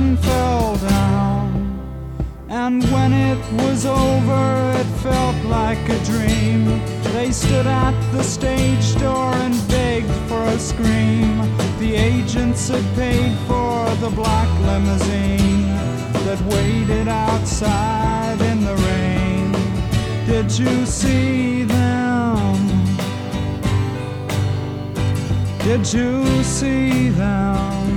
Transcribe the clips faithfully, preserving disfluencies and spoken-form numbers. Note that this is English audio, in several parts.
curtain fell down, and when it was over it felt like a dream. They stood at the stage door and begged for a scream. The agents had paid for the black limousine that waited outside in the rain. Did you see them? Did you see them?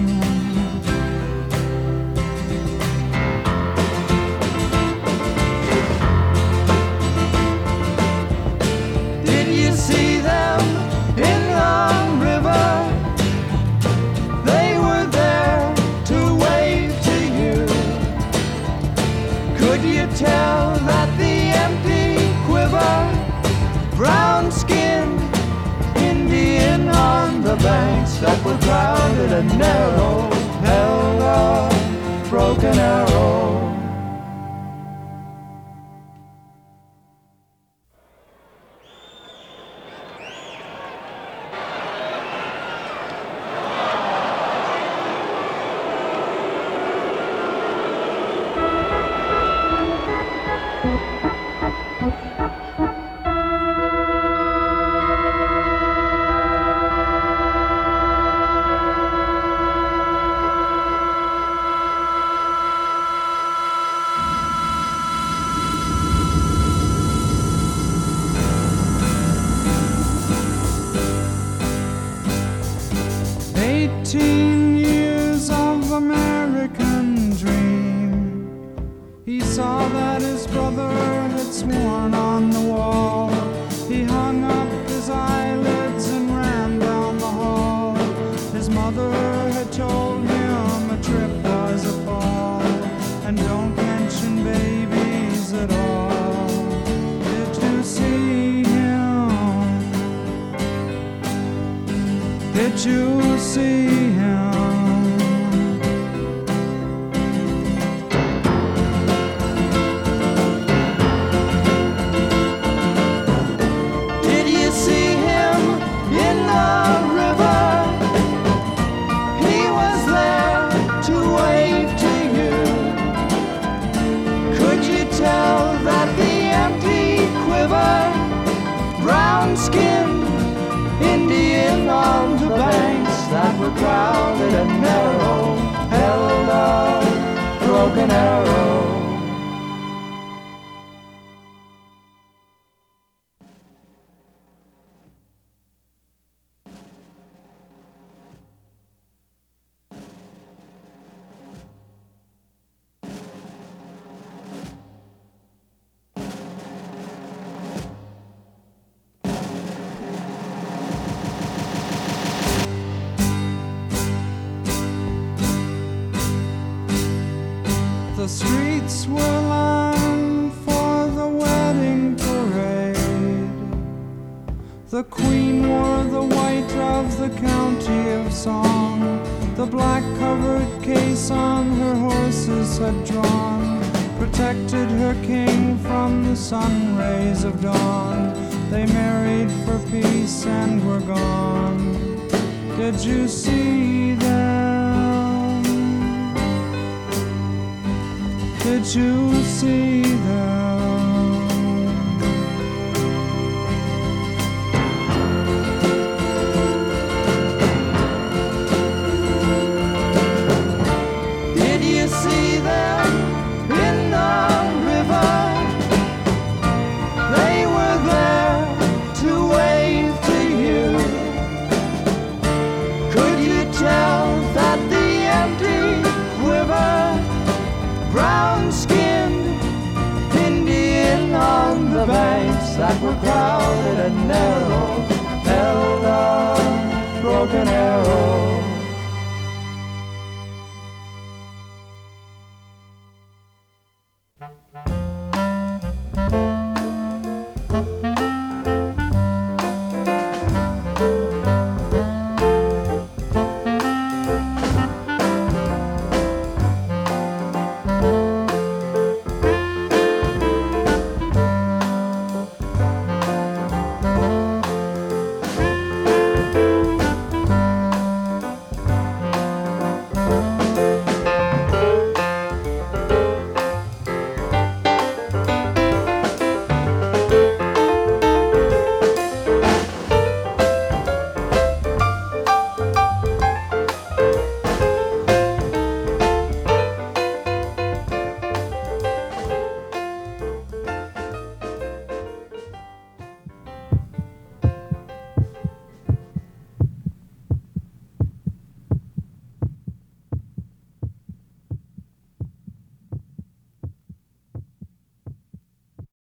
Did you see them in the river? They were there to wave to you. Could you tell that the empty quiver, brown-skinned Indian on the banks that were crowded and narrow held a broken arrow? Eighteen years of American dream. He saw that his brother had sworn on the wall. He hung up his eyelids and ran down the hall. His mother had told him a trip was a fall, and don't mention babies at all. Did you see him? Did you see him? Did you see him in the river? He was there to wave to you. Could you tell that the empty quiver, brown-skinned Indian on the banks that were crowded and narrow held a broken arrow? The streets were lined for the wedding parade. The queen wore the white of the county of song. The black-covered case on her horses had drawn protected her king from the sun rays of dawn. They married for peace and were gone. Did you see them? Did you see them? Did you see them in the river? They were there to wave to you. Could you tell that the empty quiver, brown-skinned Indian on the banks that were crowded and narrow held a broken arrow?